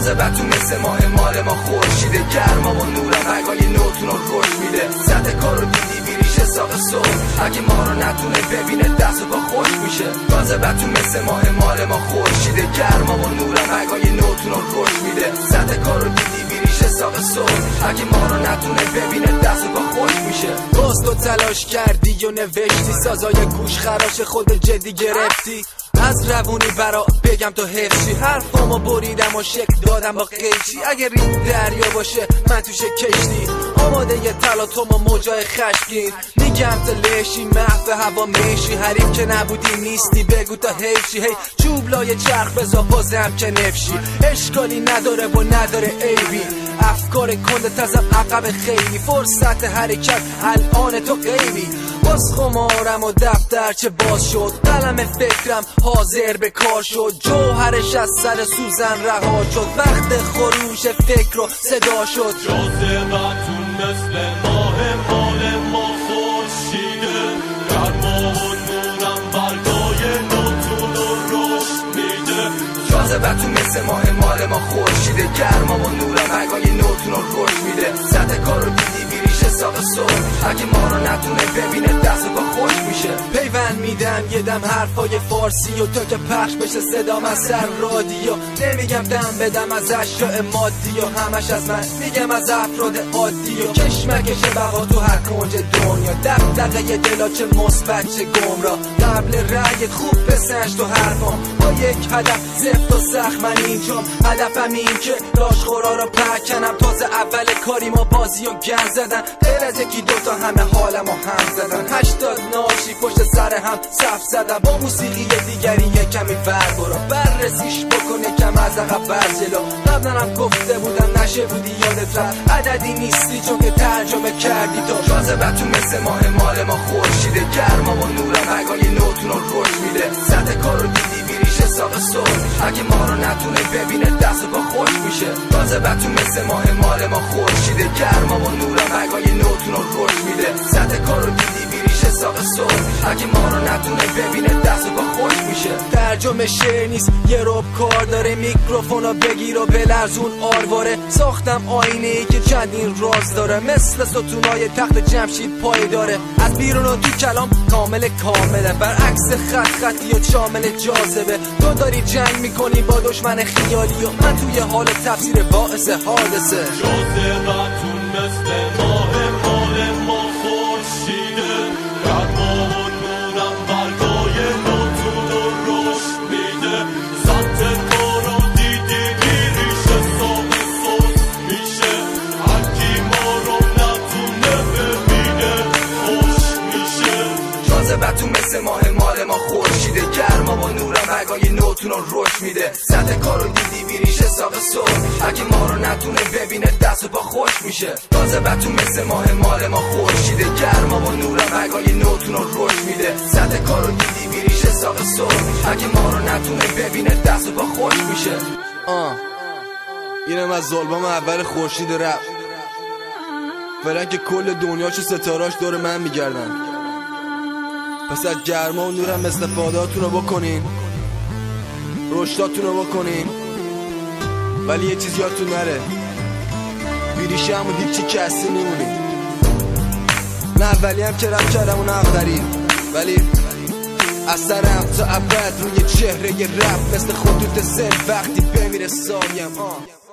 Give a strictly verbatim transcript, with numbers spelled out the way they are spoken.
جاذبتون مثل ماه مال ما خورشیده، گرما و نورم رگای نوتون رو روش میده. سطح کار رو دیدی بیریش ساق صبح، اگه ما رو نتونه ببینه دست و پا خوش میشه. جاذبتون مثل ماه مال ما خورشیده، گرما و نورم رگای نوتون رو روش میده. سطح کار رو دیدی بیریش ساق صبح، اگه ما رو نتونه ببینه دست و پا خوش میشه. باز تو تلاش کردی و نوشتی سازای گوش خراش خود جدی گرفتی. از روونی برا بگم تو حفظی، حرفامو بریدم و شکل دادم با قیچی. اگه رید دریا باشه من توش کشتی، آماده یه تلاطم و موجای خشمگین. میگم تا لشی محو هوا میشی، حریف که نبودی نیستی بگو تا حیفشی. هی چوب لای چرخ بزا بازم که نفشی، اشکالی نداره و نداره عیبی. افکار کندت ازم عقب خیلی، فرصت حرکت الان تو غیبی. باز خمارم و دفترچه باز شد، قلم فکرم حاضر به کار شد. جوهرش از سر سوزن رها شد، وقت خروش فکر و صدا شد. جاذبتون مثل ماه مال ما خورشیده، گرما و نورم برگای نوتون رو رشد میده. جاذبتون مثل ماه مال ما خورشیده، گرما و نورم رگای نوتون رو رشد میده. سطح کار رو دیدی بیریش ساق صبح، اگه ما رو نتونه ببینه دست و پا خوش میشه. پیوند میدم یه دم حرفای فارسی و تا که پخش بشه صدام از سر رادیو. نمیگم دم بدم از اشیاء مادی و همش از من، میگم از افراد عادی و کشمکش بقا تو هر کنج دنیا. دغدغه دلا چه مثبت چه گمراه، قبل رأیت خوب بسنج تو حرفام. با یک هدف زفت و سخت من اینجام، هدفم این که لاشخورا رو پکنم. تازه اول کاری ما بازی و گن زدن، غیر از یکی دوتا همه حالم و هم زدن. هشتاد ناشی پشت سر هم صف زدن، با موسیقی دیگری یه کمی ور برو، بررسیش بکن یکم از عقب بر جلو. قبلا هم گفته بودم نشه بودی یادت رفت، عددی نیستی چون که ترجمه کردی تو. جاذبتون مثل ماه مال ما خورشیده، گرما و نورم رگای نوتون رو رشد میده. سطح کار رو دیدی بیریش ساق صبح، اگه ما رو نتونه ببینه دست و پا خوش میشه. جاذبتون مثل ماه مال ما خورشیده، گرما و نورم رگای نوتون رو رشد میده. سطح کار رو دیدی بیریش ساق صبح، اگه ما رو نتونه ببینه دست و پا خوش میشه. ترجمه شعر نیست یه رب کار داره، میکروفونو بگیر و بلرزون آرواره. ساختم آینه ای که چندین راز داره، مثل ستونای تخت جمشید پای داره. از بیرون و تو کلام کامل کامله، برعکس خط خطی و شامل جاذبه. تو داری جنگ میکنی با دشمن خیالی و من توی حال تفسیر باعث حادثه. جاذبتون مثل ماه مال ما خورشیده، گرما و نورم برگای نوتون رو رشد میده. سطح کار رو دیدی بیریش ساق سوز میشه، هرکی ما رو نتونه ببینه خوش میشه. جاذبتون مثل ماه مال ما خورشیده، گرما و نورم رگای نوتون رو رشد میده. سطح کار رو دیدی بیریش ساق صبح، اگه ما رو نتونه ببینه دست و پا خوش میشه. جاذبتون مثل ماه مال ما خورشیده، گرما و نورم رگای نوتون رو رشد میده. سطح کار رو دیدی بیریش ساق صبح، اگه ما رو نتونه ببینه دست و پا خوش میشه. آه اینم از آلبوم اول خورشید رپ. فعلا که کل دنیاش و ستاراش دور من میگردن، پس از گرما و نورم استفادهاتون رو بکنین، رشداتون رو بکنین. ولی یه چیز یادتون نره، بیریشه همون هیچی کسی نیمونی. نه اولی هم که رم کردم و نه آخری، ولی اثرم تا ابد روی چهره ی رپ مثل خطوط سل وقتی بمیره سایم.